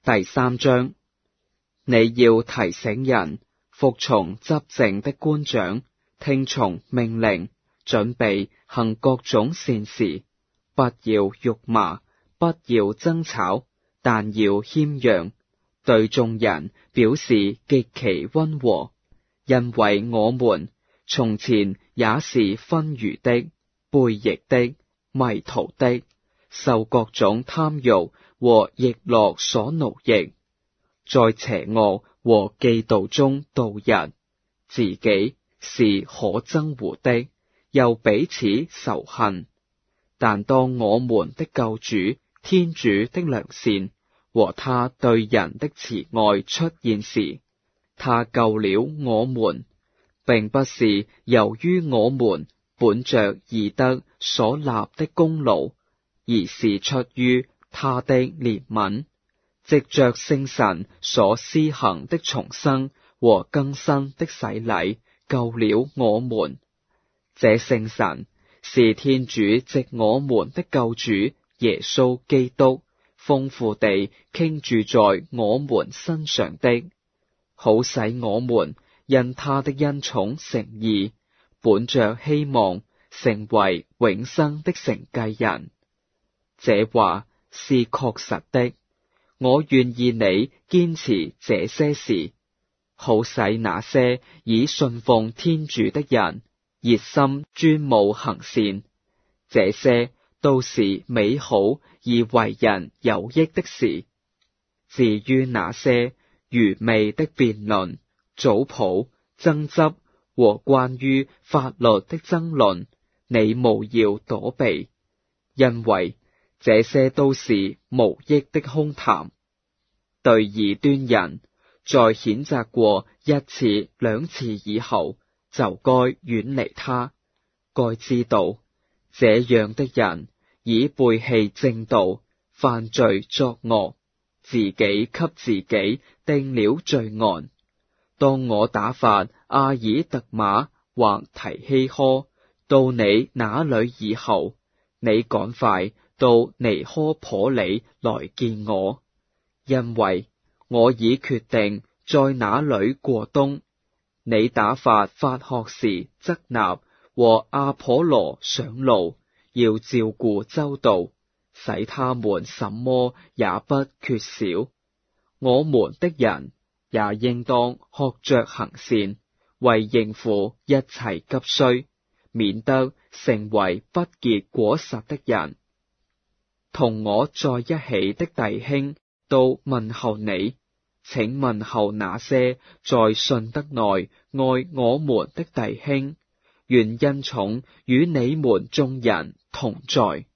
第3章，你要提醒人服從執政的官長，聽從命令，準備行各種善事，不要辱罵，不要爭吵，但要謙讓，對眾人表示極其溫和，因為我們從前也是昏愚的、悖逆的、迷途的，受各種貪慾和逸樂所奴役，在邪惡和嫉妒中度日，自己是可憎惡的，又彼此仇恨。但當我們的救主天主的良善和他對人的慈愛出現時，他救了我們，並不是由於我們本着義德所立的功勞，而是出於他的憐憫，藉着聖神所施行的重生和更新的洗禮，救了我們。這聖神是天主藉我們的救主耶穌基督豐富地傾注在我們身上的，好使我們因他的恩寵成義，本着希望成為永生的承繼人。這話是確實的，我願意你堅持這些事，好使那些已信奉天主的人熱心專務行善，這些都是美好而為人有益的事。至於那些愚昧的辯論、族譜、爭執和關於法律的爭論，你務要躲避，因為這些都是無益的空談。對異端人，在譴責過1次2次以後，就該遠離他。該知道，這樣的人已背棄正道，犯罪作惡，自己給自己定了罪案。當我打發阿爾特瑪或提希科到你那裏以後，你趕快到尼科頗里來見我，因為我已決定在那裏過冬。你打發法學士則納和阿頗羅上路，要照顧周到，使他們什麼也不缺少。我們的人也應當學着行善，為應付一切急需，免得成為不結果實的人。同我在一起的弟兄都問候你，請問候那些在信德內愛我們的弟兄，願恩寵與你們眾人同在。